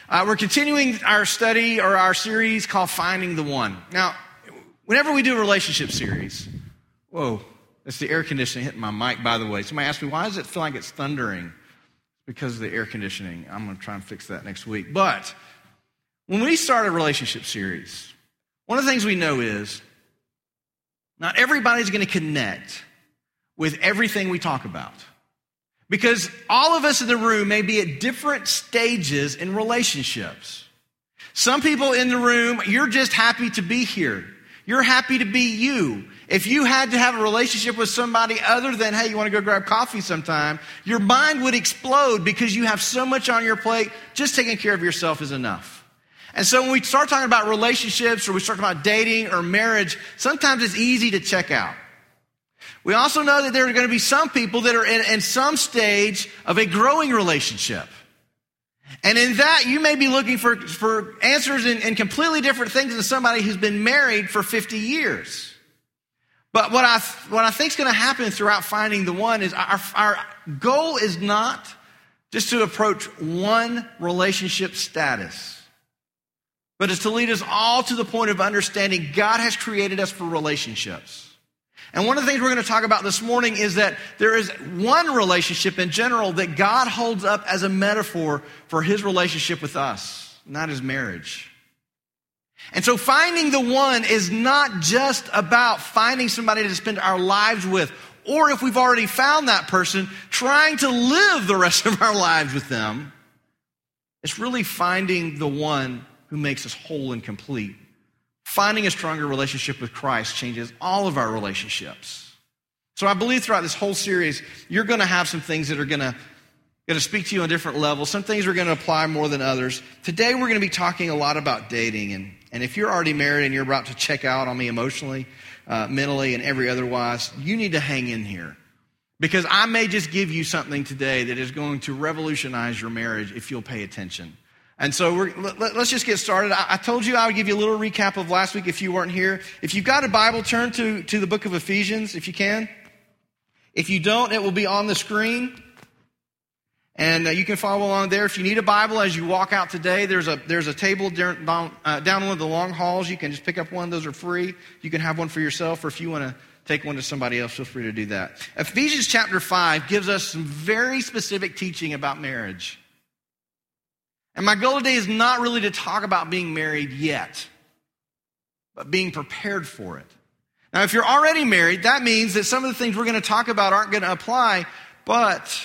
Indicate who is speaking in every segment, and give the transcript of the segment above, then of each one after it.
Speaker 1: We're continuing our study or our series called Finding the One. Now, whenever we do a relationship series, whoa, that's the air conditioning hitting my mic, by the way. Somebody asked me, why does it feel like it's thundering? Because of the air conditioning. I'm going to try and fix that next week. But when we start a relationship series, one of the things we know is not everybody's going to connect with everything we talk about. Because all of us in the room may be at different stages in relationships. Some people in the room, you're just happy to be here. You're happy to be you. If you had to have a relationship with somebody other than, hey, you want to go grab coffee sometime, your mind would explode because you have so much on your plate. Just taking care of yourself is enough. And so when we start talking about relationships or we start talking about dating or marriage, sometimes it's easy to check out. We also know that there are going to be some people that are in some stage of a growing relationship. And in that, you may be looking for answers in completely different things than somebody who's been married for 50 years. But what I think is going to happen throughout Finding the One is our goal is not just to approach one relationship status, but it's to lead us all to the point of understanding God has created us for relationships. And one of the things we're going to talk about this morning is that there is one relationship in general that God holds up as a metaphor for his relationship with us, and that is marriage. And so finding the one is not just about finding somebody to spend our lives with, or if we've already found that person, trying to live the rest of our lives with them. It's really finding the one who makes us whole and complete. Finding a stronger relationship with Christ changes all of our relationships. So I believe throughout this whole series, you're going to have some things that are going to speak to you on different levels. Some things are going to apply more than others. Today we're going to be talking a lot about dating. And if you're already married and you're about to check out on me emotionally, mentally, and every otherwise, you need to hang in here. Because I may just give you something today that is going to revolutionize your marriage if you'll pay attention. And so let's just get started. I told you I would give you a little recap of last week if you weren't here. If you've got a Bible, turn to the book of Ephesians if you can. If you don't, it will be on the screen. And you can follow along there. If you need a Bible as you walk out today, there's a table down one of the long halls. You can just pick up one. Those are free. You can have one for yourself, or if you want to take one to somebody else, feel free to do that. Ephesians chapter 5 gives us some very specific teaching about marriage. And my goal today is not really to talk about being married yet, but being prepared for it. Now, if you're already married, that means that some of the things we're going to talk about aren't going to apply. But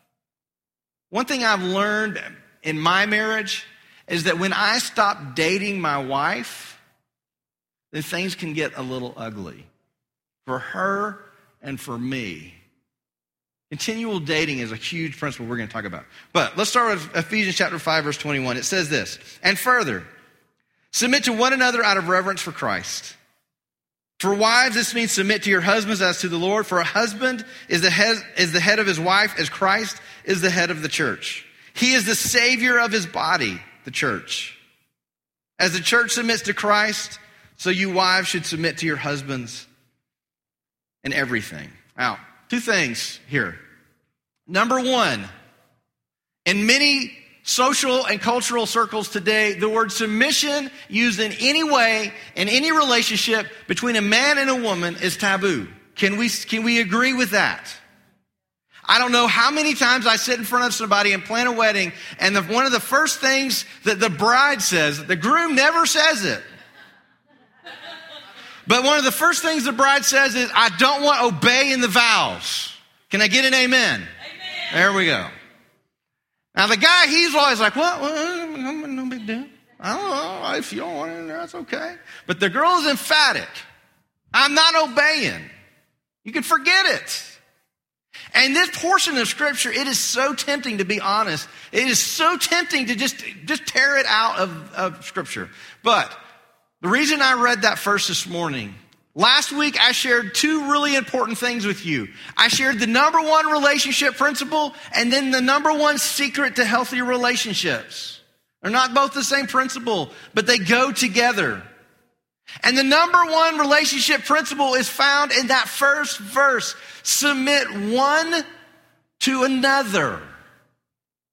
Speaker 1: one thing I've learned in my marriage is that when I stop dating my wife, then things can get a little ugly for her and for me. Continual dating is a huge principle we're going to talk about. But let's start with Ephesians chapter 5, verse 21. It says this, and further, submit to one another out of reverence for Christ. For wives, this means submit to your husbands as to the Lord. For a husband is the head of his wife, as Christ is the head of the church. He is the Savior of his body, the church. As the church submits to Christ, so you wives should submit to your husbands in everything. Now, two things here. Number one, in many social and cultural circles today, the word submission used in any way, in any relationship between a man and a woman is taboo. Can we agree with that? I don't know how many times I sit in front of somebody and plan a wedding, and one of the first things that the bride says, the groom never says it. But one of the first things the bride says is, I don't want obeying the vows. Can I get an amen? Amen. There we go. Now the guy, he's always like, well, no big deal. I don't know. If you don't want it, that's okay. But the girl is emphatic. I'm not obeying. You can forget it. And this portion of Scripture, it is so tempting to be honest. It is so tempting to just tear it out of Scripture. But the reason I read that first this morning, last week I shared two really important things with you. I shared the number one relationship principle and then the number one secret to healthy relationships. They're not both the same principle, but they go together. And the number one relationship principle is found in that first verse. Submit one to another.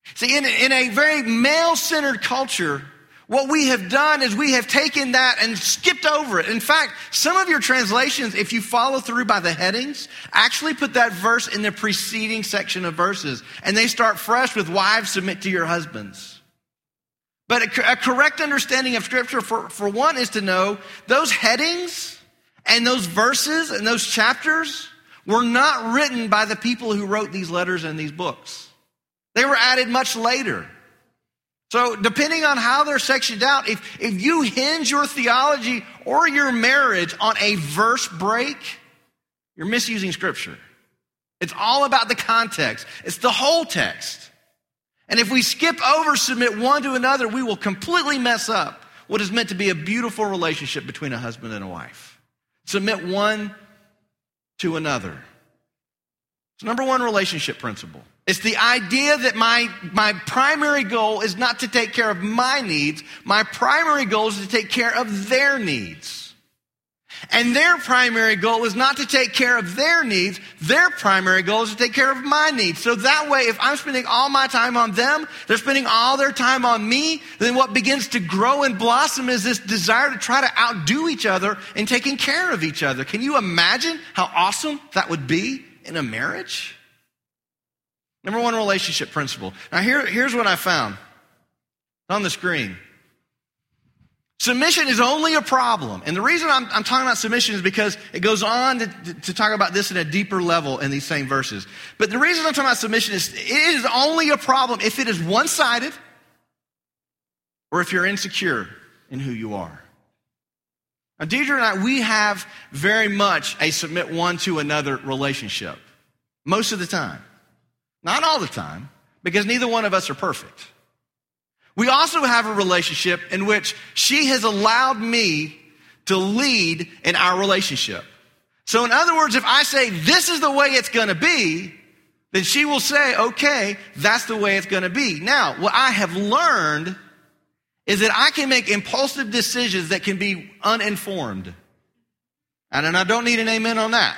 Speaker 1: See, in a very male-centered culture, what we have done is we have taken that and skipped over it. In fact, some of your translations, if you follow through by the headings, actually put that verse in the preceding section of verses. And they start fresh with wives, submit to your husbands. But a correct understanding of Scripture, for one, is to know those headings and those verses and those chapters were not written by the people who wrote these letters and these books. They were added much later. So depending on how they're sectioned out, if you hinge your theology or your marriage on a verse break, you're misusing Scripture. It's all about the context. It's the whole text. And if we skip over submit one to another, we will completely mess up what is meant to be a beautiful relationship between a husband and a wife. Submit one to another. It's number one relationship principle. It's the idea that my primary goal is not to take care of my needs. My primary goal is to take care of their needs. And their primary goal is not to take care of their needs. Their primary goal is to take care of my needs. So that way, if I'm spending all my time on them, they're spending all their time on me, then what begins to grow and blossom is this desire to try to outdo each other in taking care of each other. Can you imagine how awesome that would be in a marriage? Number one relationship principle. Now here's what I found on the screen. Submission is only a problem. And the reason I'm talking about submission is because it goes on to talk about this in a deeper level in these same verses. But the reason I'm talking about submission is it is only a problem if it is one-sided or if you're insecure in who you are. Now, Deidre and I, we have very much a submit one to another relationship. Most of the time. Not all the time, because neither one of us are perfect. We also have a relationship in which she has allowed me to lead in our relationship. So in other words, if I say, this is the way it's going to be, then she will say, okay, that's the way it's going to be. Now, what I have learned is that I can make impulsive decisions that can be uninformed. And I don't need an amen on that.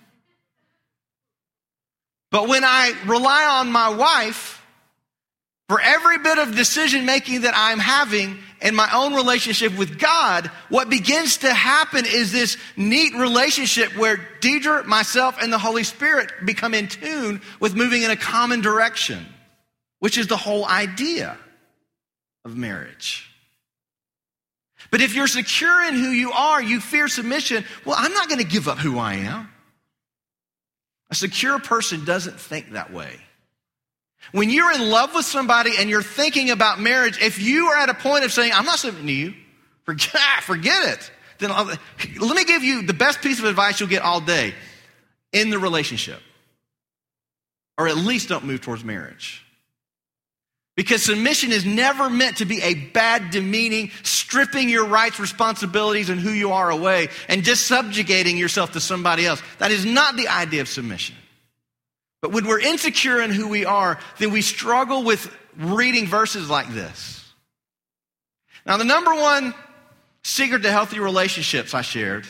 Speaker 1: But when I rely on my wife for every bit of decision making that I'm having in my own relationship with God, what begins to happen is this neat relationship where Deidre, myself, and the Holy Spirit become in tune with moving in a common direction, which is the whole idea of marriage. But if you're secure in who you are, you fear submission, well, I'm not going to give up who I am. A secure person doesn't think that way. When you're in love with somebody and you're thinking about marriage, if you are at a point of saying, I'm not submitting to you, forget it, then let me give you the best piece of advice you'll get all day in the relationship. Or at least don't move towards marriage. Because submission is never meant to be a bad, demeaning, stripping your rights, responsibilities, and who you are away, and just subjugating yourself to somebody else. That is not the idea of submission. But when we're insecure in who we are, then we struggle with reading verses like this. Now, the number one secret to healthy relationships I shared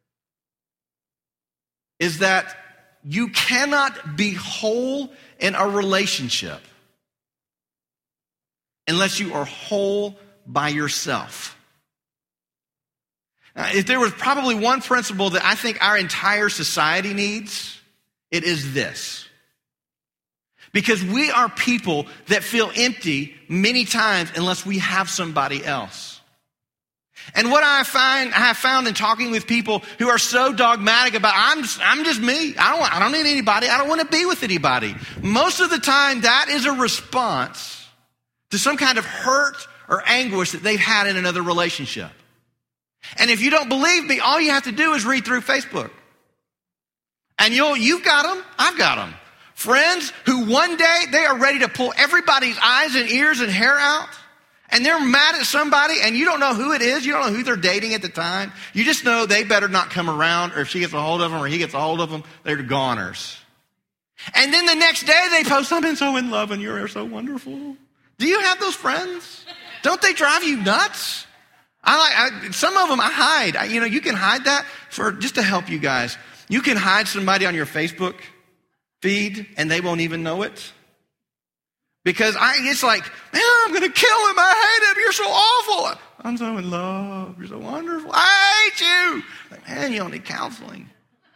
Speaker 1: is that you cannot be whole in a relationship unless you are whole by yourself. Now, if there was probably one principle that I think our entire society needs, it is this. Because we are people that feel empty many times unless we have somebody else. And what I have found in talking with people who are so dogmatic about, I'm just me. I don't need anybody. I don't want to be with anybody. Most of the time, that is a response to some kind of hurt or anguish that they've had in another relationship. And if you don't believe me, all you have to do is read through Facebook. And you've got them, I've got them. Friends who one day they are ready to pull everybody's eyes and ears and hair out. And they're mad at somebody and you don't know who it is. You don't know who they're dating at the time. You just know they better not come around, or if she gets a hold of them or he gets a hold of them, they're goners. And then the next day they post, I've been so in love and you're so wonderful. Do you have those friends? Don't they drive you nuts? Some of them I hide. You can hide that just to help you guys. You can hide somebody on your Facebook feed and they won't even know it. Because it's like, man, I'm going to kill him. I hate him. You're so awful. I'm so in love. You're so wonderful. I hate you. Like, man, you don't need counseling.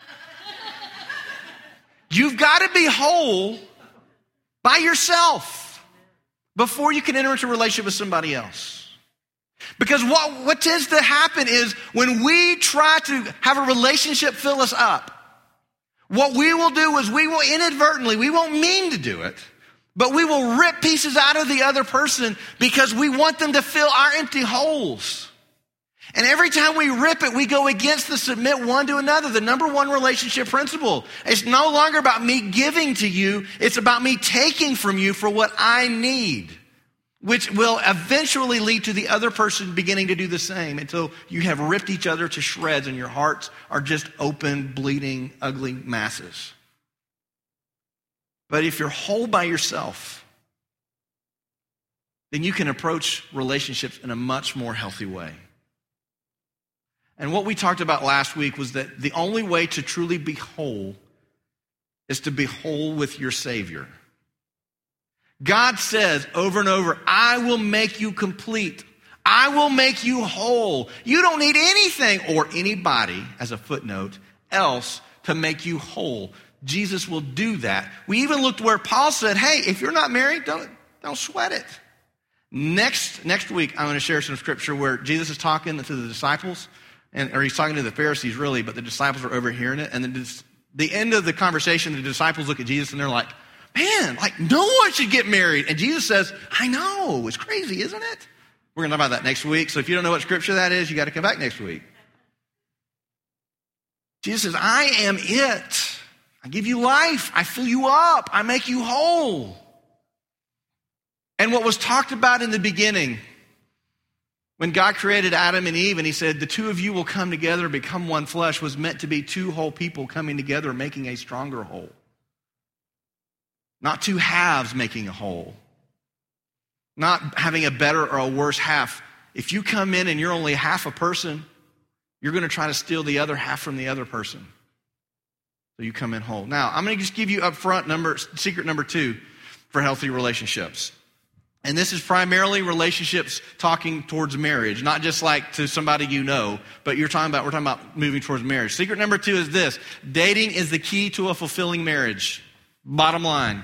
Speaker 1: You've got to be whole by yourself before you can enter into a relationship with somebody else. Because what tends to happen is when we try to have a relationship fill us up, what we will do is we will inadvertently, we won't mean to do it, but we will rip pieces out of the other person because we want them to fill our empty holes. And every time we rip it, we go against the submit one to another, the number one relationship principle. It's no longer about me giving to you. It's about me taking from you for what I need, which will eventually lead to the other person beginning to do the same until you have ripped each other to shreds and your hearts are just open, bleeding, ugly masses. But if you're whole by yourself, then you can approach relationships in a much more healthy way. And what we talked about last week was that the only way to truly be whole is to be whole with your Savior. God says over and over, I will make you complete. I will make you whole. You don't need anything or anybody, as a footnote, else to make you whole. Jesus will do that. We even looked where Paul said, hey, if you're not married, don't sweat it. Next week, I'm going to share some scripture where Jesus is talking to the disciples, or he's talking to the Pharisees really, but the disciples are overhearing it. And then the end of the conversation, the disciples look at Jesus and they're like, man, like no one should get married. And Jesus says, I know, it's crazy, isn't it? We're going to talk about that next week. So if you don't know what scripture that is, you got to come back next week. Jesus says, I am it. I give you life. I fill you up. I make you whole. And what was talked about in the beginning, when God created Adam and Eve and he said, the two of you will come together and become one flesh, was meant to be two whole people coming together, making a stronger whole. Not two halves making a whole. Not having a better or a worse half. If you come in and you're only half a person, you're going to try to steal the other half from the other person. So you come in whole. Now, I'm going to just give you up front secret number 2 for healthy relationships. And this is primarily relationships talking towards marriage, not just like to somebody you know, but we're talking about moving towards marriage. Secret number 2 is this: dating is the key to a fulfilling marriage. Bottom line.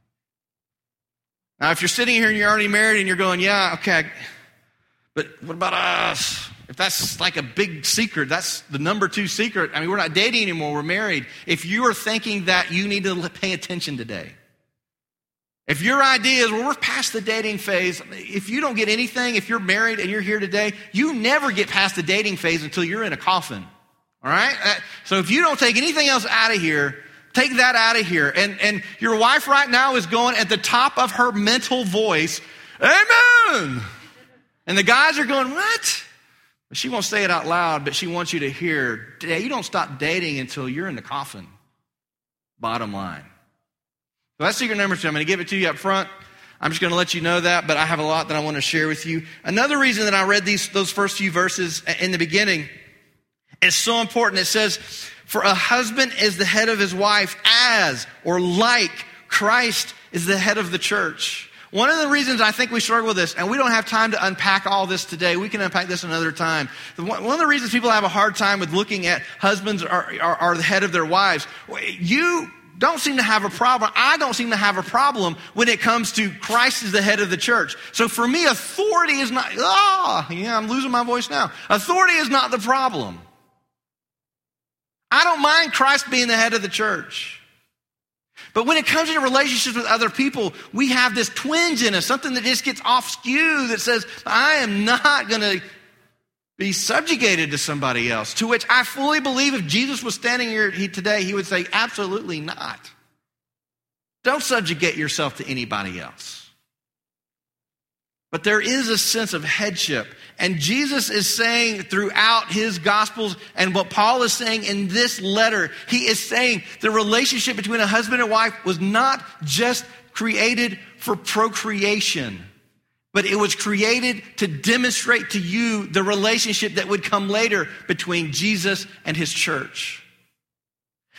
Speaker 1: Now, if you're sitting here and you're already married and you're going, yeah, okay, but what about us? If that's like a big secret, that's the number 2 secret. I mean, we're not dating anymore, we're married. If you are thinking that, you need to pay attention today. If your idea is, well, we're past the dating phase, if you don't get anything, if you're married and you're here today, you never get past the dating phase until you're in a coffin. All right? So if you don't take anything else out of here, take that out of here. And your wife right now is going at the top of her mental voice, amen. And the guys are going, what? She won't say it out loud, but she wants you to hear, you don't stop dating until you're in the coffin. Bottom line. So that's secret number 2. I'm going to give it to you up front. I'm just going to let you know that, but I have a lot that I want to share with you. Another reason that I read those first few verses in the beginning is so important. It says, for a husband is the head of his wife as, or like, Christ is the head of the church. One of the reasons I think we struggle with this, and we don't have time to unpack all this today, we can unpack this another time. One of the reasons people have a hard time with looking at husbands are the head of their wives, you don't seem to have a problem. I don't seem to have a problem when it comes to Christ as the head of the church. So for me, authority is not, I'm losing my voice now. Authority is not the problem. I don't mind Christ being the head of the church. But when it comes to relationships with other people, we have this twinge in us, something that just gets off skew that says, I am not going to be subjugated to somebody else. To which I fully believe if Jesus was standing here today, he would say, absolutely not. Don't subjugate yourself to anybody else. But there is a sense of headship. And Jesus is saying throughout his Gospels, and what Paul is saying in this letter, he is saying the relationship between a husband and wife was not just created for procreation, but it was created to demonstrate to you the relationship that would come later between Jesus and his church.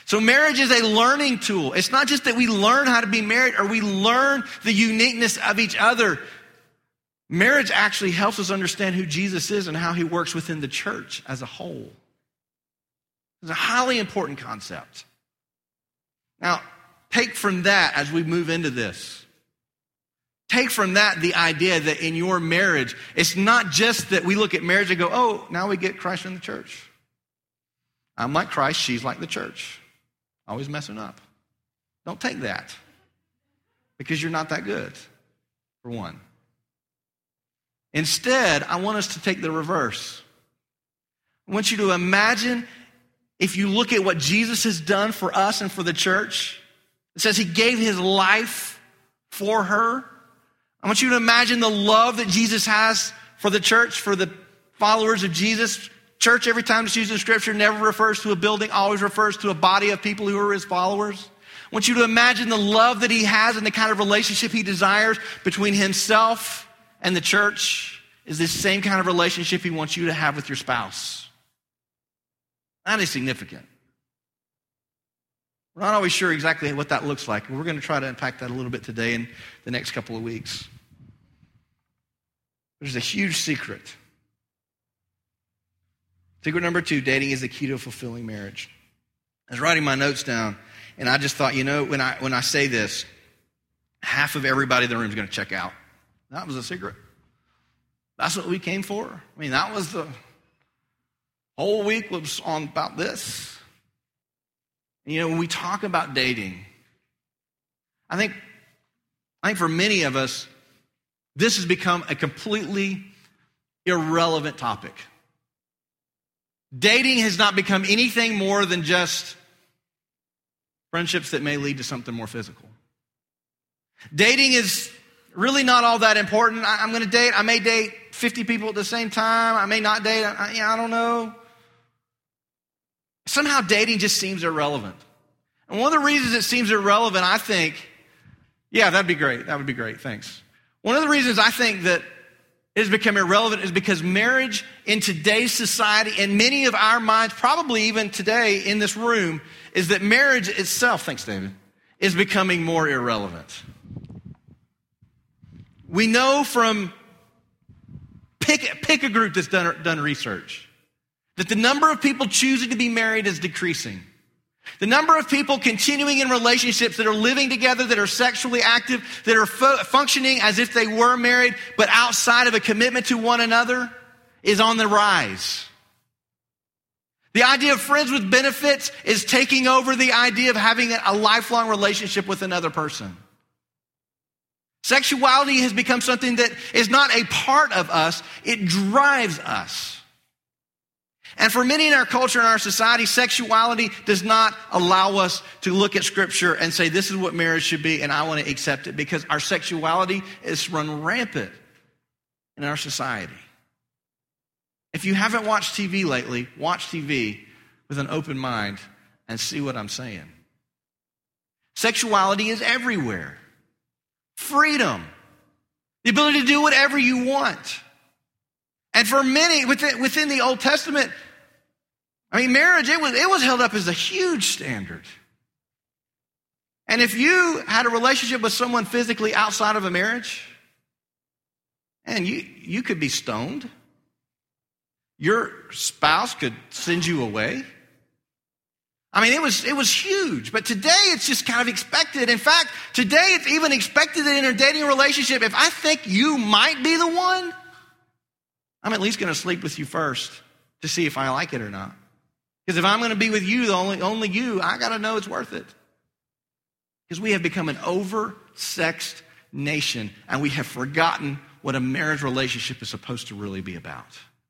Speaker 1: So marriage is a learning tool. It's not just that we learn how to be married or we learn the uniqueness of each other. Marriage actually helps us understand who Jesus is and how he works within the church as a whole. It's a highly important concept. Now, take from that as we move into this. Take from that the idea that in your marriage, it's not just that we look at marriage and go, oh, now we get Christ in the church. I'm like Christ, she's like the church. Always messing up. Don't take that. Because you're not that good, for one. Instead, I want us to take the reverse. I want you to imagine if you look at what Jesus has done for us and for the church. It says he gave his life for her. I want you to imagine the love that Jesus has for the church, for the followers of Jesus. Church, every time it's used in Scripture, never refers to a building, always refers to a body of people who are his followers. I want you to imagine the love that he has and the kind of relationship he desires between himself and the church is this same kind of relationship he wants you to have with your spouse. That is significant. We're not always sure exactly what that looks like, and we're going to try to unpack that a little bit today in the next couple of weeks. There's a huge secret. Secret number 2, dating is the key to a fulfilling marriage. I was writing my notes down, and I just thought, when I say this, half of everybody in the room is going to check out. That was a secret. That's what we came for. I mean, that was the whole week was on about this. And, when we talk about dating, I think for many of us, this has become a completely irrelevant topic. Dating has not become anything more than just friendships that may lead to something more physical. Dating is really not all that important. I'm going to date. I may date 50 people at the same time. I may not date. I don't know. Somehow dating just seems irrelevant. And one of the reasons it seems irrelevant, I think, yeah, that'd be great. That would be great. Thanks. One of the reasons I think that it has become irrelevant is because marriage in today's society, and many of our minds, probably even today in this room, is that marriage itself, thanks David, is becoming more irrelevant. We know from, pick a group that's done research, that the number of people choosing to be married is decreasing. The number of people continuing in relationships that are living together, that are sexually active, that are functioning as if they were married, but outside of a commitment to one another, is on the rise. The idea of friends with benefits is taking over the idea of having a lifelong relationship with another person. Sexuality has become something that is not a part of us, it drives us. And for many in our culture and our society, sexuality does not allow us to look at Scripture and say, this is what marriage should be, and I want to accept it, because our sexuality is run rampant in our society. If you haven't watched TV lately, watch TV with an open mind and see what I'm saying. Sexuality is everywhere. Freedom. The ability to do whatever you want. And for many, within the Old Testament, marriage, it was held up as a huge standard. And if you had a relationship with someone physically outside of a marriage, and you could be stoned. Your spouse could send you away. It was huge. But today it's just kind of expected. In fact, today it's even expected that in a dating relationship, if I think you might be the one, I'm at least going to sleep with you first to see if I like it or not. Because if I'm going to be with you, the only you, I got to know it's worth it. Because we have become an over-sexed nation, and we have forgotten what a marriage relationship is supposed to really be about.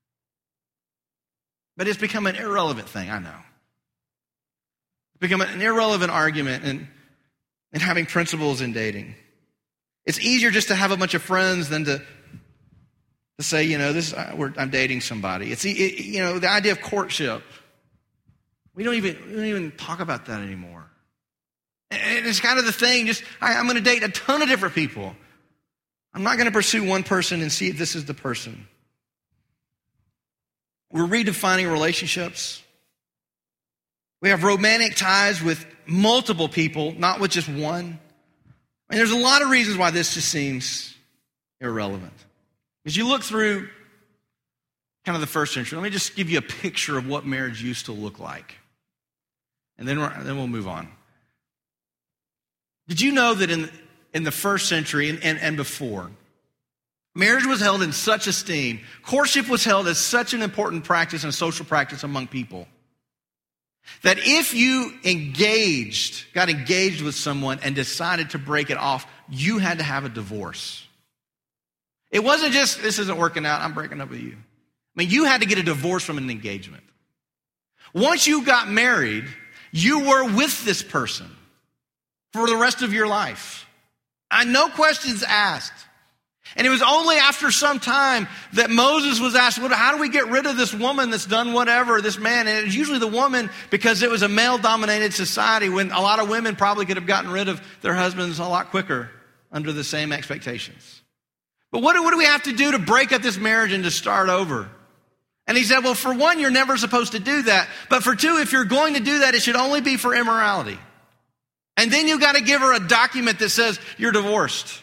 Speaker 1: But it's become an irrelevant thing, I know. It's become an irrelevant argument in having principles in dating. It's easier just to have a bunch of friends than to say, I'm dating somebody. It's the idea of courtship. We don't even talk about that anymore. And it's kind of the thing, I'm going to date a ton of different people. I'm not going to pursue one person and see if this is the person. We're redefining relationships. We have romantic ties with multiple people, not with just one. And there's a lot of reasons why this just seems irrelevant. As you look through kind of the first century, let me just give you a picture of what marriage used to look like. And then we'll move on. Did you know that in the first century and before, marriage was held in such esteem, courtship was held as such an important practice and social practice among people, that if you got engaged with someone and decided to break it off, you had to have a divorce. It wasn't just, this isn't working out, I'm breaking up with you. I mean, you had to get a divorce from an engagement. Once you got married, you were with this person for the rest of your life. No questions asked. And it was only after some time that Moses was asked, how do we get rid of this woman that's done whatever, this man? And it was usually the woman, because it was a male-dominated society when a lot of women probably could have gotten rid of their husbands a lot quicker under the same expectations. But what do we have to do to break up this marriage and to start over? And he said, well, for one, you're never supposed to do that. But for two, if you're going to do that, it should only be for immorality. And then you got to give her a document that says you're divorced.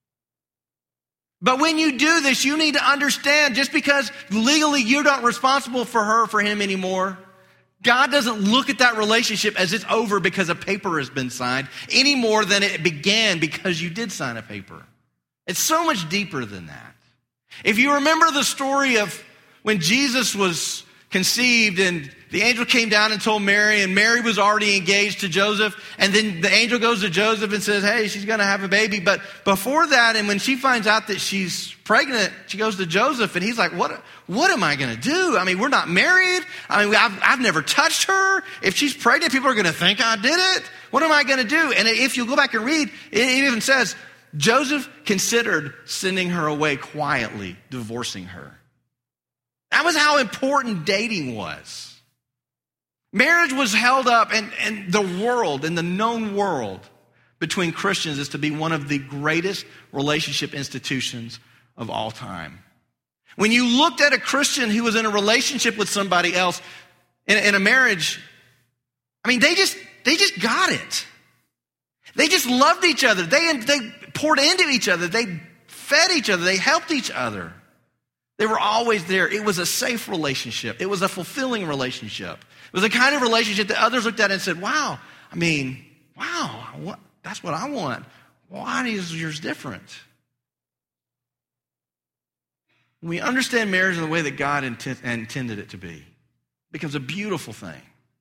Speaker 1: But when you do this, you need to understand, just because legally you're not responsible for her, for him anymore, God doesn't look at that relationship as it's over because a paper has been signed any more than it began because you did sign a paper. It's so much deeper than that. If you remember the story of when Jesus was conceived and the angel came down and told Mary, and Mary was already engaged to Joseph, and then the angel goes to Joseph and says, hey, she's going to have a baby. But before that, and when she finds out that she's pregnant, she goes to Joseph, and he's like, what am I going to do? I mean, we're not married. I mean, I've never touched her. If she's pregnant, people are going to think I did it. What am I going to do? And if you go back and read, it even says, Joseph considered sending her away quietly, divorcing her. That was how important dating was. Marriage was held up, and the world, in the known world between Christians, is to be one of the greatest relationship institutions of all time. When you looked at a Christian who was in a relationship with somebody else in a marriage, I mean, they just got it. They just loved each other. They poured into each other. They fed each other. They helped each other. They were always there. It was a safe relationship. It was a fulfilling relationship. It was the kind of relationship that others looked at and said, wow, that's what I want. Why is yours different? We understand marriage in the way that God intended it to be. It becomes a beautiful thing.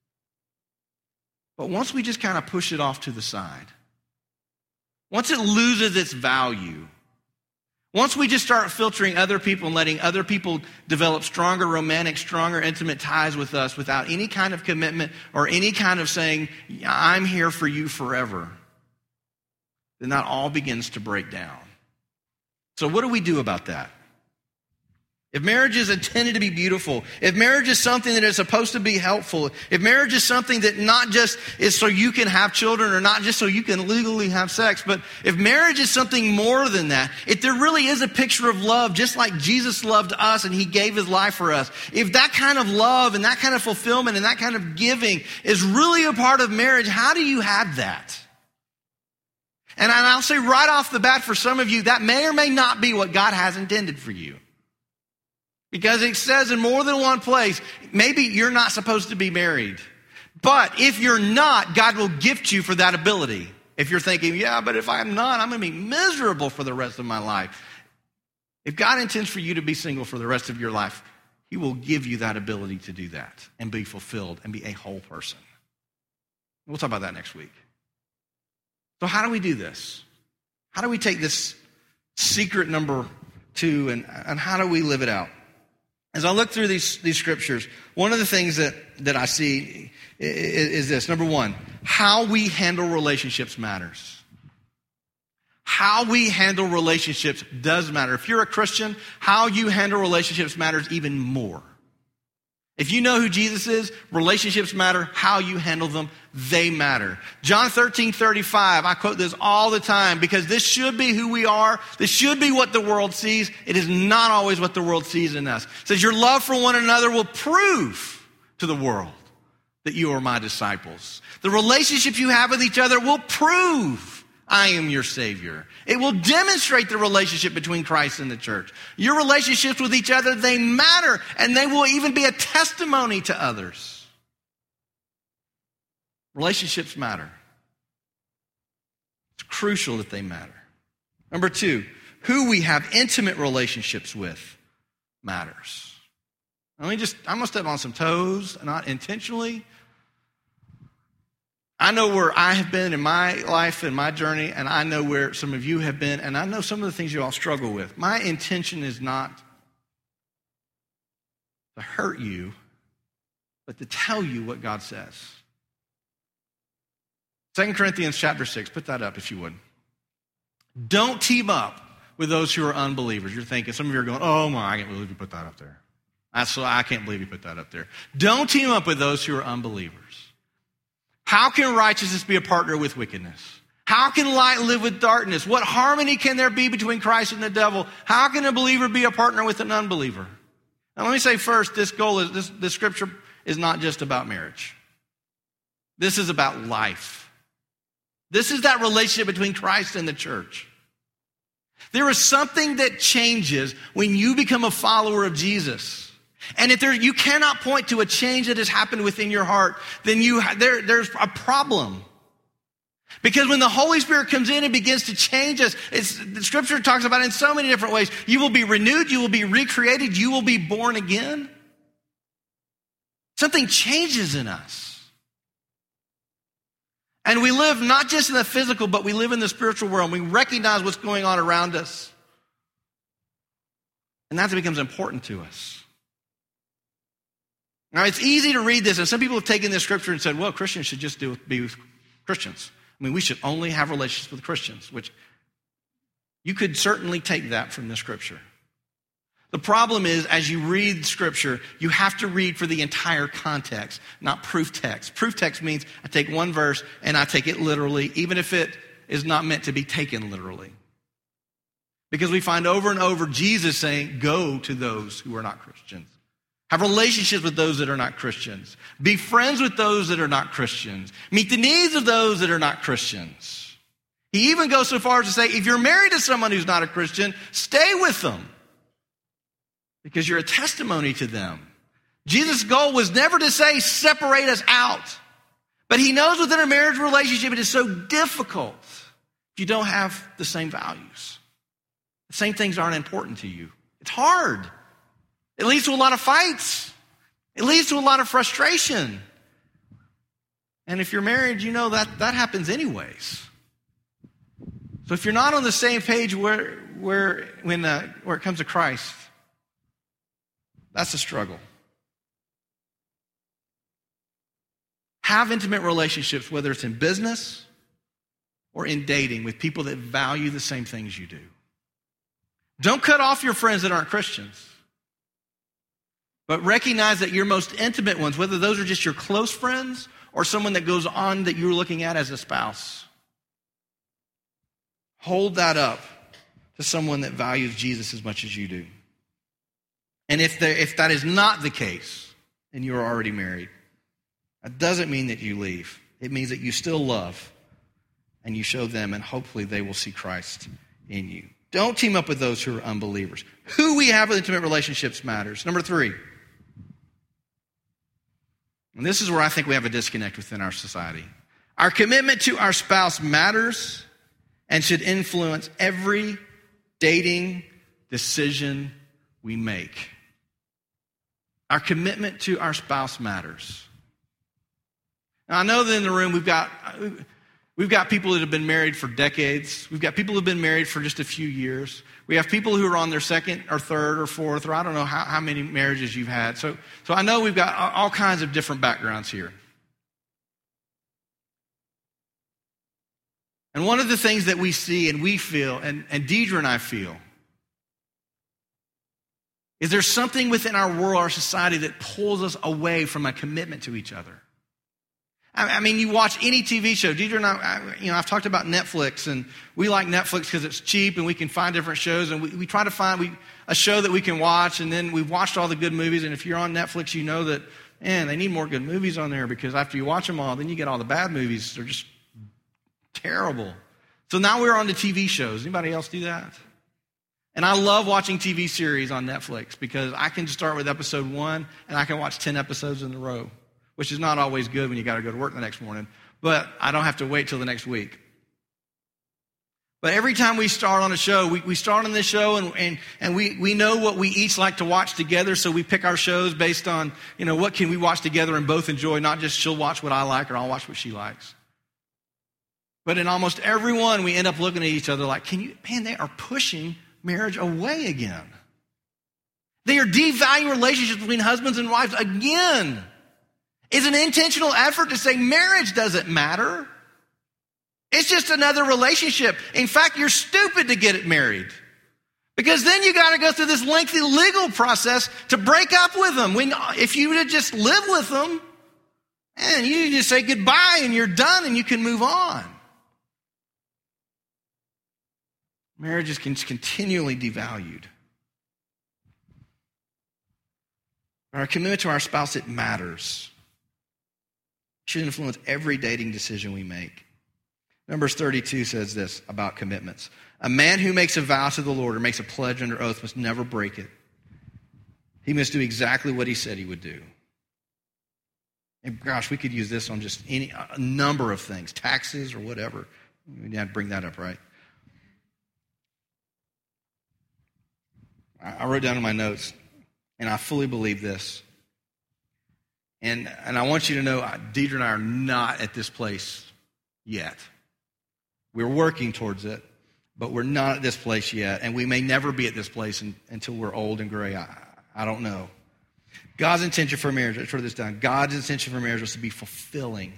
Speaker 1: But once we just kind of push it off to the side, once it loses its value, once we just start filtering other people and letting other people develop stronger romantic, stronger intimate ties with us without any kind of commitment or any kind of saying, I'm here for you forever, then that all begins to break down. So what do we do about that? If marriage is intended to be beautiful, if marriage is something that is supposed to be helpful, if marriage is something that not just is so you can have children or not just so you can legally have sex, but if marriage is something more than that, if there really is a picture of love, just like Jesus loved us and he gave his life for us, if that kind of love and that kind of fulfillment and that kind of giving is really a part of marriage, how do you have that? And I'll say right off the bat, for some of you, that may or may not be what God has intended for you. Because it says in more than one place, maybe you're not supposed to be married. But if you're not, God will gift you for that ability. If you're thinking, yeah, but if I'm not, I'm going to be miserable for the rest of my life. If God intends for you to be single for the rest of your life, he will give you that ability to do that and be fulfilled and be a whole person. We'll talk about that next week. So how do we do this? How do we take this secret number 2 and how do we live it out? As I look through these scriptures, one of the things that I see is this. Number 1, how we handle relationships matters. How we handle relationships does matter. If you're a Christian, how you handle relationships matters even more. If you know who Jesus is, relationships matter. How you handle them, they matter. John 13:35, I quote this all the time because this should be who we are. This should be what the world sees. It is not always what the world sees in us. It says, your love for one another will prove to the world that you are my disciples. The relationship you have with each other will prove I am your Savior. It will demonstrate the relationship between Christ and the church. Your relationships with each other, they matter, and they will even be a testimony to others. Relationships matter. It's crucial that they matter. Number 2, who we have intimate relationships with matters. I'm going to step on some toes, not intentionally. I know where I have been in my life and my journey, and I know where some of you have been, and I know some of the things you all struggle with. My intention is not to hurt you, but to tell you what God says. 2 Corinthians chapter 6, put that up if you would. Don't team up with those who are unbelievers. You're thinking, some of you are going, oh my, I can't believe you put that up there. I can't believe you put that up there. Don't team up with those who are unbelievers. How can righteousness be a partner with wickedness? How can light live with darkness? What harmony can there be between Christ and the devil? How can a believer be a partner with an unbeliever? Now let me say first, this scripture is not just about marriage. This is about life. This is that relationship between Christ and the church. There is something that changes when you become a follower of Jesus. And if you cannot point to a change that has happened within your heart, then there's a problem. Because when the Holy Spirit comes in and begins to change us, the scripture talks about it in so many different ways. You will be renewed, you will be recreated, you will be born again. Something changes in us. And we live not just in the physical, but we live in the spiritual world. We recognize what's going on around us. And that becomes important to us. Now, it's easy to read this, and some people have taken this scripture and said, well, Christians should just be with Christians. I mean, we should only have relationships with Christians, which you could certainly take that from the scripture. The problem is, as you read scripture, you have to read for the entire context, not proof text. Proof text means I take one verse and I take it literally, even if it is not meant to be taken literally. Because we find over and over Jesus saying, go to those who are not Christians. Have relationships with those that are not Christians. Be friends with those that are not Christians. Meet the needs of those that are not Christians. He even goes so far as to say, if you're married to someone who's not a Christian, stay with them. Because you're a testimony to them. Jesus' goal was never to say, separate us out. But he knows within a marriage relationship, it is so difficult if you don't have the same values. The same things aren't important to you. It's hard. It leads to a lot of fights. It leads to a lot of frustration. And if you're married, you know that happens anyways. So if you're not on the same page where it comes to Christ, that's a struggle. Have intimate relationships, whether it's in business or in dating, with people that value the same things you do. Don't cut off your friends that aren't Christians. But recognize that your most intimate ones, whether those are just your close friends or someone that goes on that you're looking at as a spouse, hold that up to someone that values Jesus as much as you do. And if that is not the case, and you're already married, that doesn't mean that you leave. It means that you still love, and you show them, and hopefully they will see Christ in you. Don't team up with those who are unbelievers. Who we have with intimate relationships matters. Number 3. And this is where I think we have a disconnect within our society. Our commitment to our spouse matters and should influence every dating decision we make. Our commitment to our spouse matters. Now, I know that in the room we've got people that have been married for decades. We've got people who have been married for just a few years. We have people who are on their second or third or fourth, or I don't know how many marriages you've had. So I know we've got all kinds of different backgrounds here. And one of the things that we see and we feel, and Deidre and I feel, is there something within our world, our society, that pulls us away from a commitment to each other. I mean, you watch any TV show. Deidre and I've talked about Netflix, and we like Netflix because it's cheap and we can find different shows, and we try to find a show that we can watch, and then we've watched all the good movies, and if you're on Netflix, you know that man, they need more good movies on there because after you watch them all, then you get all the bad movies. They're just terrible. So now we're on to TV shows. Anybody else do that? And I love watching TV series on Netflix because I can just start with episode 1 and I can watch 10 episodes in a row, which is not always good when you got to go to work the next morning, but I don't have to wait till the next week. But every time we start on a show, we start on this show and we know what we each like to watch together, so we pick our shows based on, what can we watch together and both enjoy, not just she'll watch what I like or I'll watch what she likes. But in almost every one, we end up looking at each other like, they are pushing marriage away again. They are devaluing relationships between husbands and wives again. It's an intentional effort to say marriage doesn't matter. It's just another relationship. In fact, you're stupid to get married. Because then you got to go through this lengthy legal process to break up with them. If you would just live with them, and you just say goodbye and you're done and you can move on. Marriage is continually devalued. Our commitment to our spouse, it matters. It should influence every dating decision we make. Numbers 32 says this about commitments. A man who makes a vow to the Lord or makes a pledge under oath must never break it. He must do exactly what he said he would do. And gosh, we could use this on just a number of things, taxes or whatever. We have to bring that up, right? I wrote down in my notes, and I fully believe this. And I want you to know, Deidre and I are not at this place yet. We're working towards it, but we're not at this place yet. And we may never be at this place until we're old and gray. I don't know. God's intention for marriage, let's write this down. God's intention for marriage was to be fulfilling,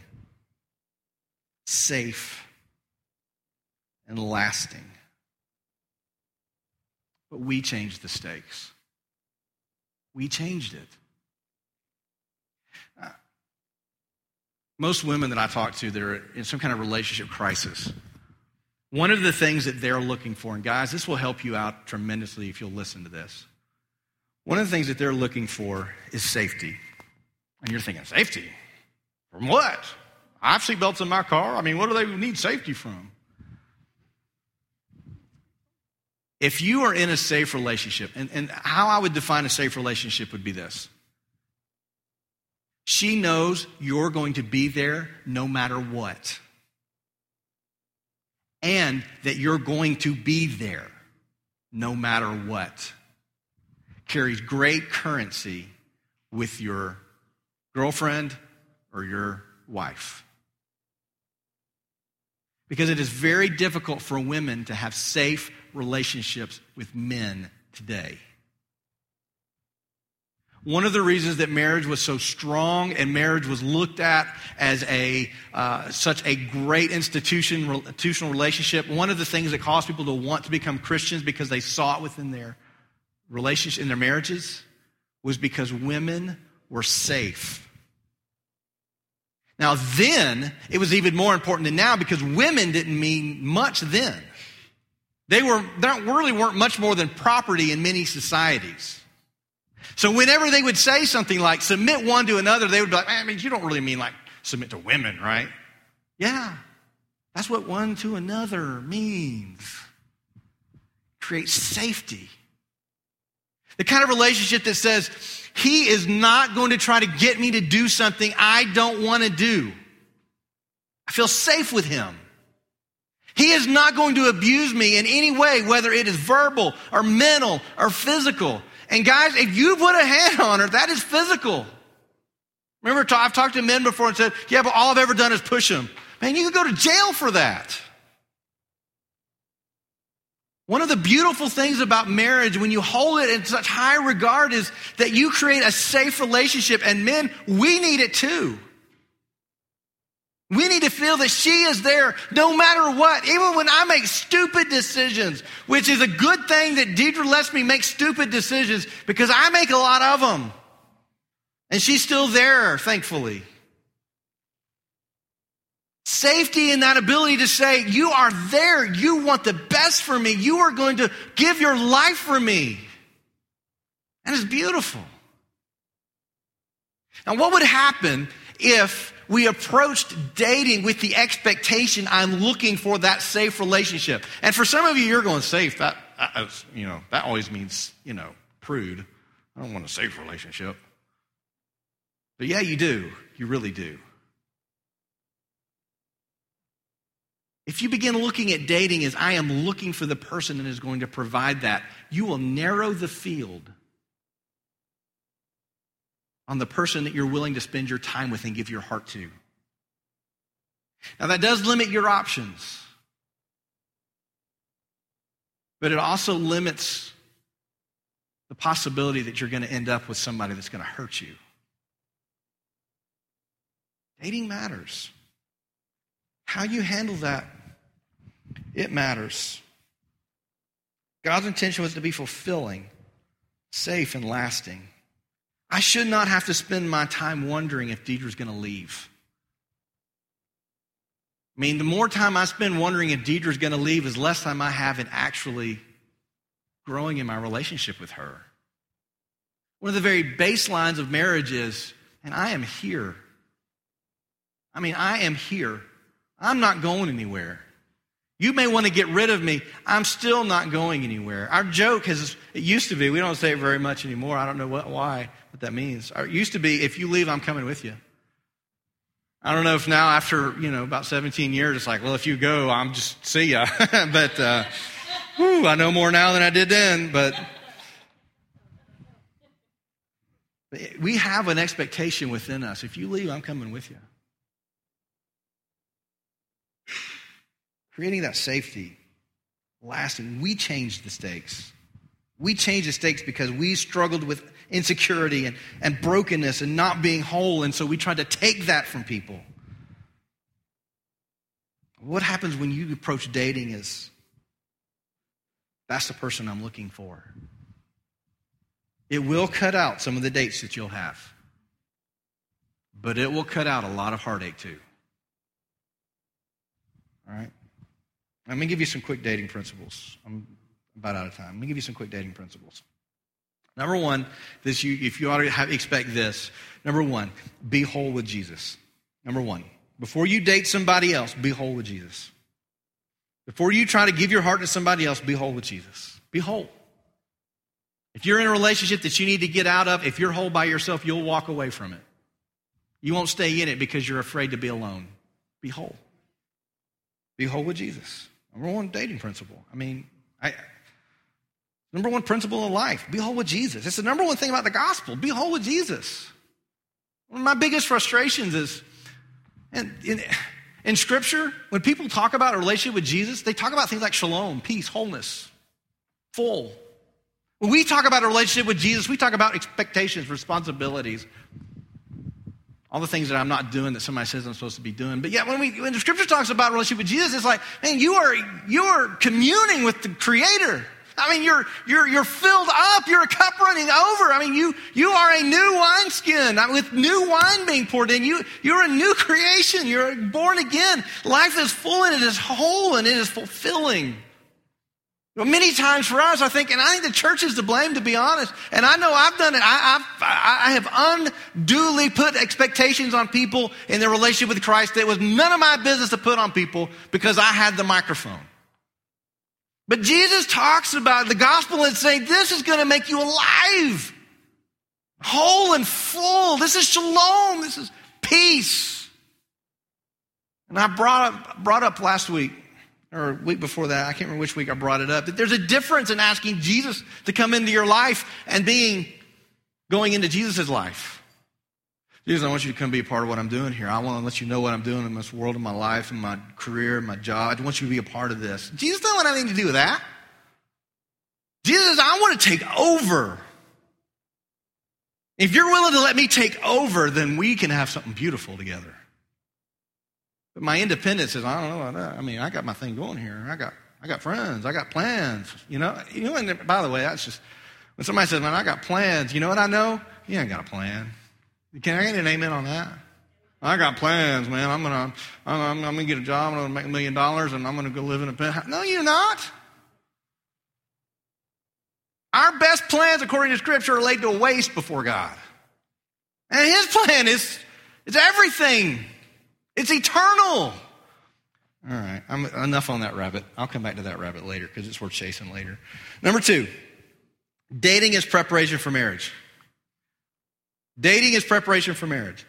Speaker 1: safe, and lasting. But we changed the stakes. We changed it. Most women that I talk to that are in some kind of relationship crisis, one of the things that they're looking for, and guys, this will help you out tremendously if you'll listen to this. One of the things that they're looking for is safety. And you're thinking, safety? From what? I have seatbelts in my car. I mean, what do they need safety from? If you are in a safe relationship, and how I would define a safe relationship would be this. She knows you're going to be there no matter what. And that you're going to be there no matter what. Carries great currency with your girlfriend or your wife. Because it is very difficult for women to have safe relationships with men today. One of the reasons that marriage was so strong and marriage was looked at as such a great institutional relationship, one of the things that caused people to want to become Christians because they saw it within their relationship, in their marriages, was because women were safe. Now then, it was even more important than now because women didn't mean much then. They really weren't much more than property in many societies. So whenever they would say something like submit one to another, they would be like, man, I mean, you don't really mean like submit to women, right? Yeah, that's what one to another means. Create safety. The kind of relationship that says, he is not going to try to get me to do something I don't want to do. I feel safe with him. He is not going to abuse me in any way, whether it is verbal or mental or physical. And guys, if you put a hand on her, that is physical. Remember, I've talked to men before and said, yeah, but all I've ever done is push him. Man, you could go to jail for that. One of the beautiful things about marriage, when you hold it in such high regard, is that you create a safe relationship. And men, we need it too. We need to feel that she is there no matter what. Even when I make stupid decisions, which is a good thing that Deidre lets me make stupid decisions because I make a lot of them. And she's still there, thankfully. Safety in that ability to say, you are there. You want the best for me. You are going to give your life for me. And it's beautiful. Now, what would happen if we approached dating with the expectation I'm looking for that safe relationship? And for some of you, you're going, safe, that always means, prude. I don't want a safe relationship. But yeah, you do. You really do. If you begin looking at dating as I am looking for the person that is going to provide that, you will narrow the field on the person that you're willing to spend your time with and give your heart to. Now, that does limit your options, but it also limits the possibility that you're going to end up with somebody that's going to hurt you. Dating matters. How you handle that, it matters. God's intention was to be fulfilling, safe, and lasting. I should not have to spend my time wondering if Deidre's going to leave. I mean, the more time I spend wondering if Deidre's going to leave is less time I have in actually growing in my relationship with her. One of the very baselines of marriage is, and I am here. I am here. I'm not going anywhere. You may want to get rid of me. I'm still not going anywhere. Our joke it used to be, we don't say it very much anymore. I don't know what that means. It used to be, if you leave, I'm coming with you. I don't know if now after, about 17 years, it's like, well, if you go, I'm just, see ya. But, I know more now than I did then. But we have an expectation within us. If you leave, I'm coming with you. Creating that safety, lasting. We changed the stakes. We changed the stakes because we struggled with insecurity and brokenness and not being whole, and so we tried to take that from people. What happens when you approach dating is, that's the person I'm looking for. It will cut out some of the dates that you'll have, but it will cut out a lot of heartache too. All right? I'm going to give you some quick dating principles. I'm about out of time. I'm going to give you some quick dating principles. Number one, if you already expect this, number one, be whole with Jesus. Number one, before you date somebody else, be whole with Jesus. Before you try to give your heart to somebody else, be whole with Jesus. Be whole. If you're in a relationship that you need to get out of, if you're whole by yourself, you'll walk away from it. You won't stay in it because you're afraid to be alone. Be whole. Be whole with Jesus. Number one dating principle. Number one principle in life, be whole with Jesus. It's the number one thing about the gospel. Be whole with Jesus. One of my biggest frustrations is, in Scripture, when people talk about a relationship with Jesus, they talk about things like shalom, peace, wholeness, full. When we talk about a relationship with Jesus, we talk about expectations, responsibilities, all the things that I'm not doing that somebody says I'm supposed to be doing. But yet when the Scripture talks about a relationship with Jesus, it's like, man, you are communing with the Creator. You're filled up. You're a cup running over. You are a new wineskin with new wine being poured in. You're a new creation. You're born again. Life is full and it is whole and it is fulfilling. Many times for us, I think the church is to blame, to be honest. And I know I've done it. I have unduly put expectations on people in their relationship with Christ that was none of my business to put on people because I had the microphone. But Jesus talks about the gospel and saying, this is going to make you alive, whole and full. This is shalom. This is peace. And I brought up last week, or a week before that, I can't remember which week I brought it up, that there's a difference in asking Jesus to come into your life and going into Jesus' life. Jesus, I want you to come be a part of what I'm doing here. I want to let you know what I'm doing in this world, in my life, in my career, in my job. I want you to be a part of this. Jesus doesn't want anything to do with that. Jesus says, I want to take over. If you're willing to let me take over, then we can have something beautiful together. But my independence says, I don't know about that. I got my thing going here. I got friends. I got plans. And by the way, that's just, when somebody says, man, I got plans, you know what I know? You ain't got a plan. Can I get an amen on that? I got plans, man. I'm gonna get a job. I'm gonna make $1 million, and I'm gonna go live in a penthouse. No, you're not. Our best plans, according to Scripture, are laid to waste before God. And his plan is everything. It's eternal. All right, enough on that rabbit. I'll come back to that rabbit later because it's worth chasing later. Number 2, dating is preparation for marriage. Dating is preparation for marriage.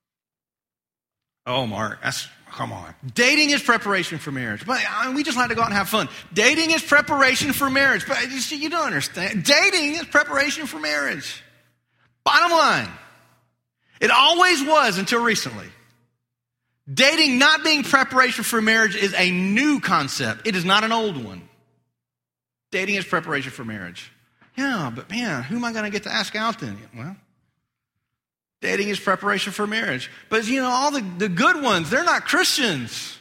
Speaker 1: Oh, Mark, come on. Dating is preparation for marriage. But we just like to go out and have fun. Dating is preparation for marriage. But you don't understand. Dating is preparation for marriage. Bottom line, it always was until recently. Dating not being preparation for marriage is a new concept. It is not an old one. Dating is preparation for marriage. Yeah, but man, who am I going to get to ask out then? Well, dating is preparation for marriage. But all the good ones, they're not Christians.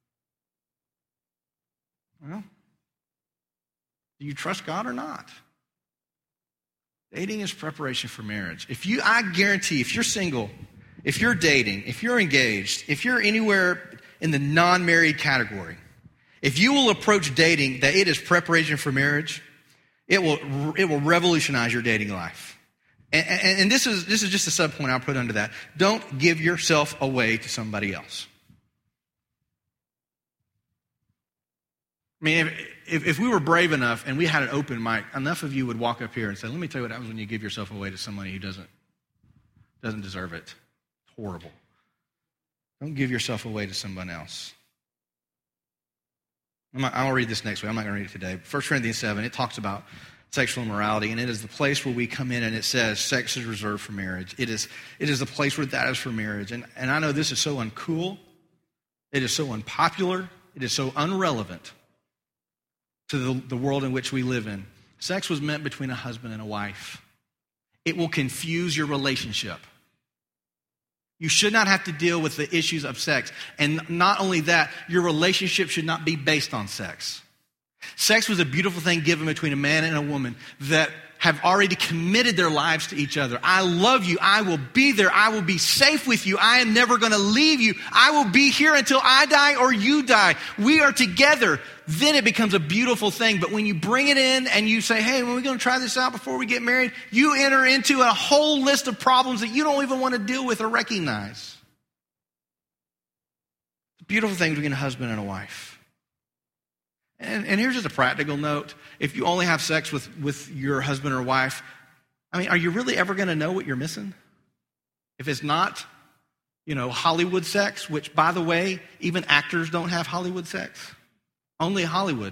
Speaker 1: Well, do you trust God or not? Dating is preparation for marriage. I guarantee, if you're single, if you're dating, if you're engaged, if you're anywhere in the non-married category, if you will approach dating that it is preparation for marriage, it will revolutionize your dating life. And this is just a sub point I'll put under that. Don't give yourself away to somebody else. I mean, if we were brave enough and we had an open mic, enough of you would walk up here and say, let me tell you what happens when you give yourself away to somebody who doesn't deserve it. It's horrible. Don't give yourself away to someone else. I'll read this next week. I'm not going to read it today. 1 Corinthians 7, it talks about sexual immorality, and it is the place where we come in and it says sex is reserved for marriage. It is the place where that is for marriage. And I know this is so uncool. It is so unpopular. It is so irrelevant to the world in which we live in. Sex was meant between a husband and a wife. It will confuse your relationship. You should not have to deal with the issues of sex. And not only that, your relationship should not be based on sex. Sex was a beautiful thing given between a man and a woman that have already committed their lives to each other. I love you. I will be there. I will be safe with you. I am never going to leave you. I will be here until I die or you die. We are together. Then it becomes a beautiful thing. But when you bring it in and you say, hey, we're going to try this out before we get married, you enter into a whole list of problems that you don't even want to deal with or recognize. It's a beautiful thing between a husband and a wife. And here's just a practical note. If you only have sex with your husband or wife, I mean, are you really ever going to know what you're missing? If it's not, Hollywood sex, which, by the way, even actors don't have Hollywood sex. Only Hollywood.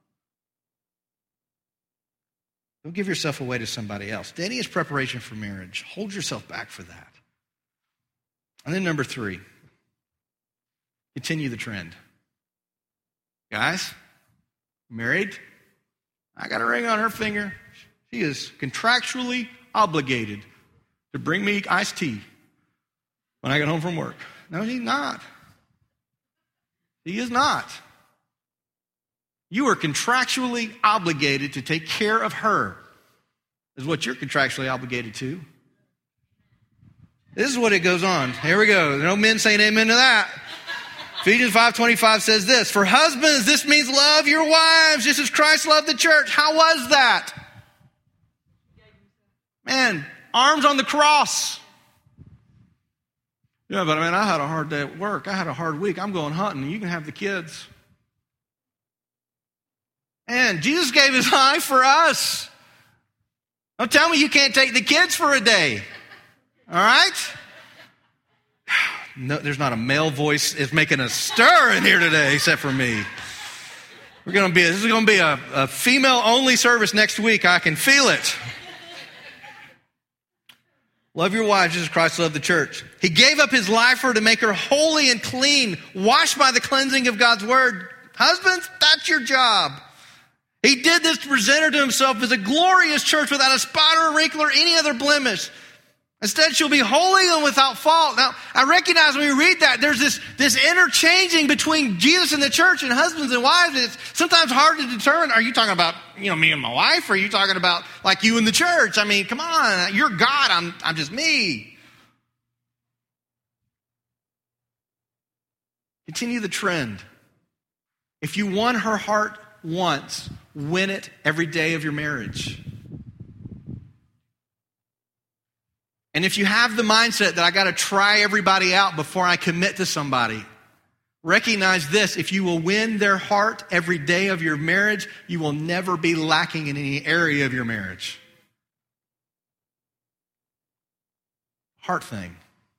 Speaker 1: Don't give yourself away to somebody else. Dating is preparation for marriage. Hold yourself back for that. And then number 3, continue the trend. Guys, married, I got a ring on her finger. She is contractually obligated to bring me iced tea when I get home from work. No, she's not. He is not. You are contractually obligated to take care of her, is what you're contractually obligated to. This is what it goes on. Here we go. No men saying amen to that. Ephesians 5:25 says this, for husbands, this means love your wives just as Christ loved the church. How was that? Man, arms on the cross. Yeah, but I had a hard day at work. I had a hard week. I'm going hunting. You can have the kids. And Jesus gave his life for us. Don't tell me you can't take the kids for a day. All right? No, there's not a male voice is making a stir in here today except for me. This is going to be a female-only service next week. I can feel it. Love your wives just as Christ loved the church. He gave up his life for her to make her holy and clean, washed by the cleansing of God's word. Husbands, that's your job. He did this to present her to himself as a glorious church without a spot or a wrinkle or any other blemish. Instead, she'll be holy and without fault. Now, I recognize when we read that, there's this interchanging between Jesus and the church and husbands and wives. And it's sometimes hard to determine, are you talking about, me and my wife? Or are you talking about like you and the church? I mean, come on, you're God, I'm just me. Continue the trend. If you won her heart once, win it every day of your marriage. And if you have the mindset that I got to try everybody out before I commit to somebody, recognize this: if you will win their heart every day of your marriage, you will never be lacking in any area of your marriage. Heart thing.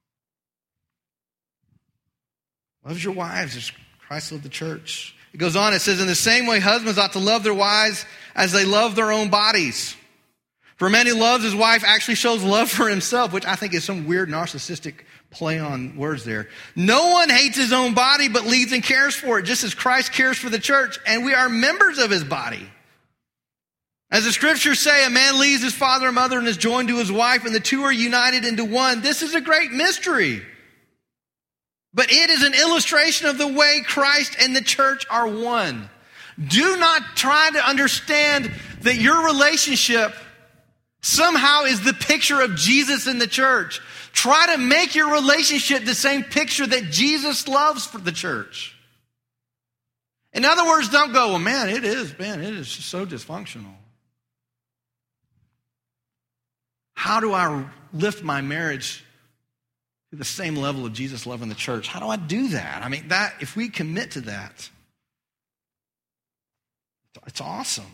Speaker 1: Love your wives as Christ loved the church. It goes on, it says, in the same way, husbands ought to love their wives as they love their own bodies. For a man who loves his wife actually shows love for himself, which I think is some weird narcissistic play on words there. No one hates his own body, but leads and cares for it, just as Christ cares for the church, and we are members of his body. As the scriptures say, a man leaves his father and mother and is joined to his wife, and the two are united into one. This is a great mystery. But it is an illustration of the way Christ and the church are one. Do not try to understand that your relationship somehow is the picture of Jesus in the church. Try to make your relationship the same picture that Jesus loves for the church. In other words, don't go, well, man, it is so dysfunctional. How do I lift my marriage to the same level of Jesus loving the church? How do I do that? I mean, that if we commit to that, it's awesome.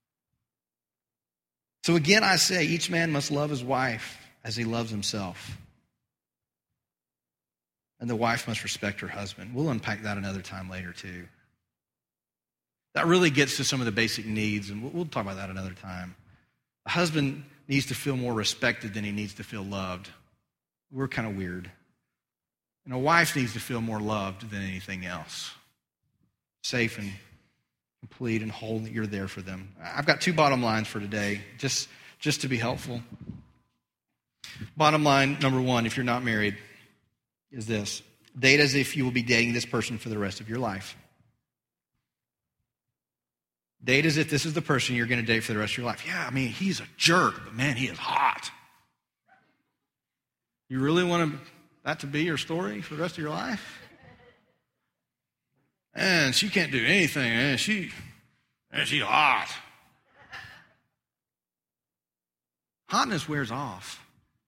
Speaker 1: So again, I say, each man must love his wife as he loves himself. And the wife must respect her husband. We'll unpack that another time later too. That really gets to some of the basic needs, and we'll talk about that another time. A husband needs to feel more respected than he needs to feel loved. We're kind of weird. And a wife needs to feel more loved than anything else. Safe and complete and whole, that you're there for them. I've got two bottom lines for today, just to be helpful. Bottom line number one, if you're not married, is this: date as if you will be dating this person for the rest of your life. Date as if this is the person you're going to date for the rest of your life. Yeah, I mean, he's a jerk, but man, he is hot. You really want that to be your story for the rest of your life? And she can't do anything, and she's hot. Hotness wears off.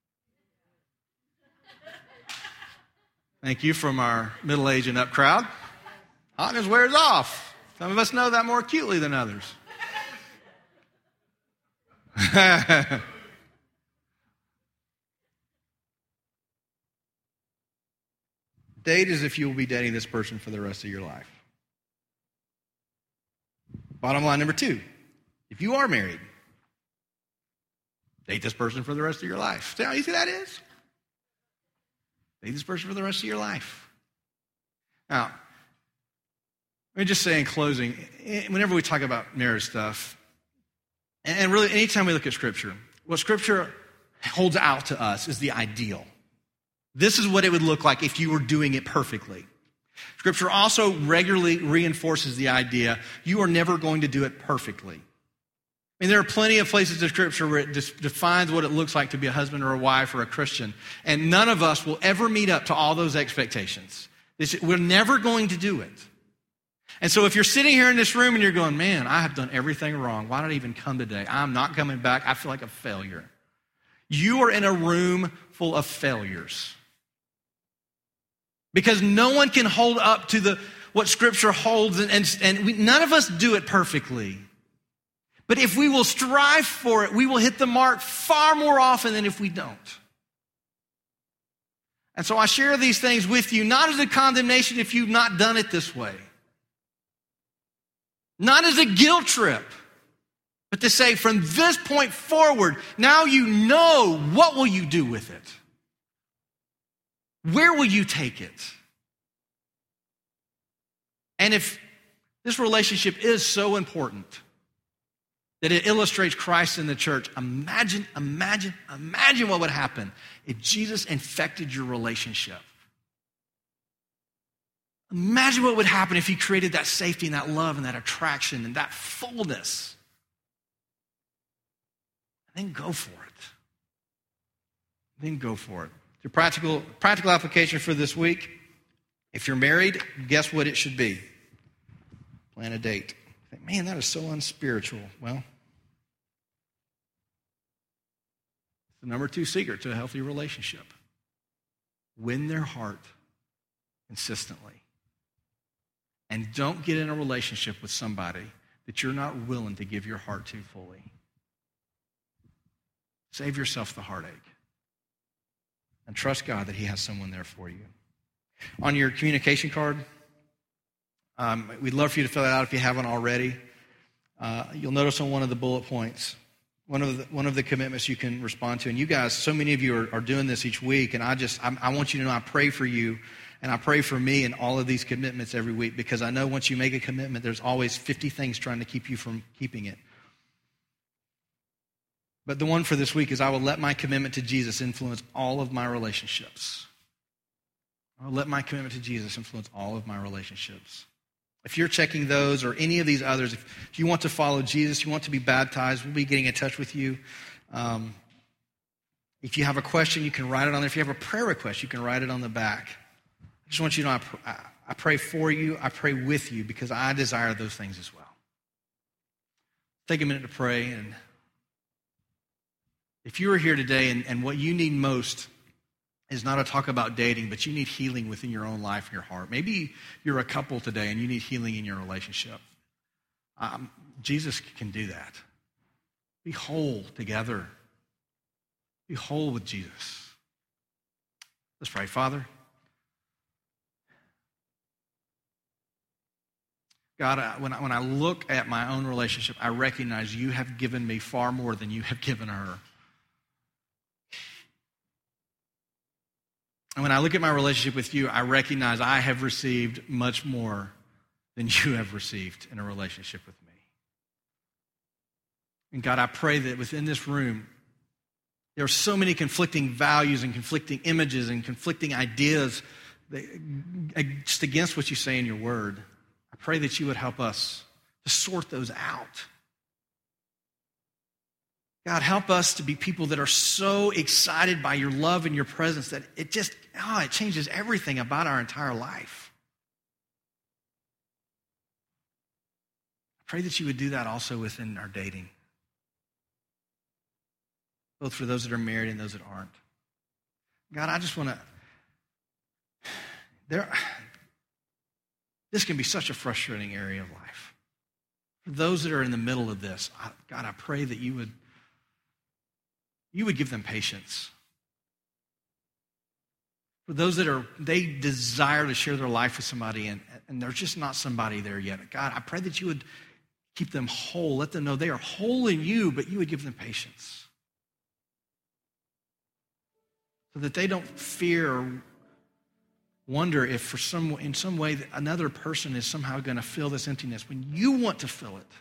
Speaker 1: Thank you from our middle-aged and up crowd. Hotness wears off. Some of us know that more acutely than others. Date as if you will be dating this person for the rest of your life. Bottom line number two, if you are married, date this person for the rest of your life. See how easy that is? Date this person for the rest of your life. Now, let me just say in closing, whenever we talk about marriage stuff, and really anytime we look at Scripture, what Scripture holds out to us is the ideal. This is what it would look like if you were doing it perfectly. Scripture also regularly reinforces the idea you are never going to do it perfectly. I mean, there are plenty of places in Scripture where it defines what it looks like to be a husband or a wife or a Christian, and none of us will ever meet up to all those expectations. We're never going to do it. And so if you're sitting here in this room and you're going, man, I have done everything wrong. Why did I even come today? I'm not coming back. I feel like a failure. You are in a room full of failures. Because no one can hold up to what Scripture holds, and none of us do it perfectly. But if we will strive for it, we will hit the mark far more often than if we don't. And so I share these things with you, not as a condemnation if you've not done it this way. Not as a guilt trip, but to say from this point forward, now you know, what will you do with it? Where will you take it? And if this relationship is so important that it illustrates Christ in the church, imagine what would happen if Jesus infected your relationship. Imagine what would happen if he created that safety and that love and that attraction and that fullness. And then go for it. Then go for it. The practical application for this week, if you're married, guess what it should be? Plan a date. Man, that is so unspiritual. Well, The number 2 secret to a healthy relationship. Win their heart consistently. And don't get in a relationship with somebody that you're not willing to give your heart to fully. Save yourself the heartache. And trust God that he has someone there for you. On your communication card, we'd love for you to fill that out if you haven't already. You'll notice on one of the bullet points, one of the commitments you can respond to. And you guys, so many of you are doing this each week, and I want you to know I pray for you, and I pray for me in all of these commitments every week, because I know once you make a commitment, there's always 50 things trying to keep you from keeping it. But the one for this week is I will let my commitment to Jesus influence all of my relationships. I'll let my commitment to Jesus influence all of my relationships. If you're checking those or any of these others, if you want to follow Jesus, you want to be baptized, we'll be getting in touch with you. If you have a question, you can write it on there. If you have a prayer request, you can write it on the back. I just want you to know I pray for you. I pray with you because I desire those things as well. Take a minute to pray. And if you are here today and what you need most is not a talk about dating, but you need healing within your own life and your heart. Maybe you're a couple today and you need healing in your relationship. Jesus can do that. Be whole together. Be whole with Jesus. Let's pray. Father, God, when I look at my own relationship, I recognize you have given me far more than you have given her. And when I look at my relationship with you, I recognize I have received much more than you have received in a relationship with me. And God, I pray that within this room, there are so many conflicting values and conflicting images and conflicting ideas just against what you say in your word. I pray that you would help us to sort those out. God, help us to be people that are so excited by your love and your presence that it changes everything about our entire life. I pray that you would do that also within our dating, both for those that are married and those that aren't. God, I just want to, this can be such a frustrating area of life. For those that are in the middle of this, God, I pray that you would give them patience. For those that they desire to share their life with somebody and there's just not somebody there yet. God, I pray that you would keep them whole. Let them know they are whole in you, but you would give them patience. So that they don't fear or wonder if in some way that another person is somehow going to fill this emptiness when you want to fill it.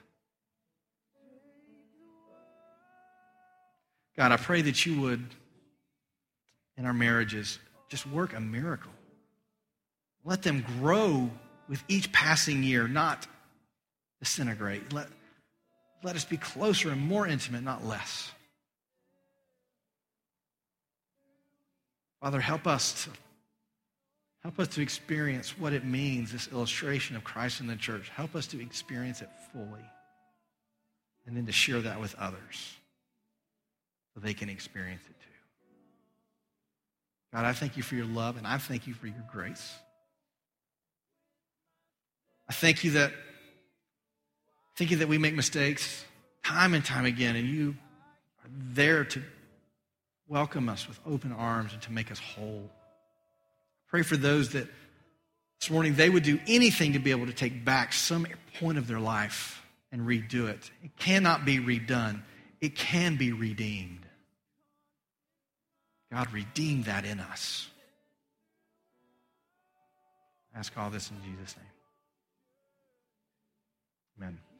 Speaker 1: God, I pray that you would, in our marriages, just work a miracle. Let them grow with each passing year, not disintegrate. Let us be closer and more intimate, not less. Father, help us to experience what it means, this illustration of Christ in the church. Help us to experience it fully and then to share that with others so they can experience it too. God, I thank you for your love, and I thank you for your grace. I thank you that we make mistakes time and time again, and you are there to welcome us with open arms and to make us whole. Pray for those that this morning they would do anything to be able to take back some point of their life and redo it. It cannot be redone. It can be redeemed. God, redeem that in us. I ask all this in Jesus' name. Amen.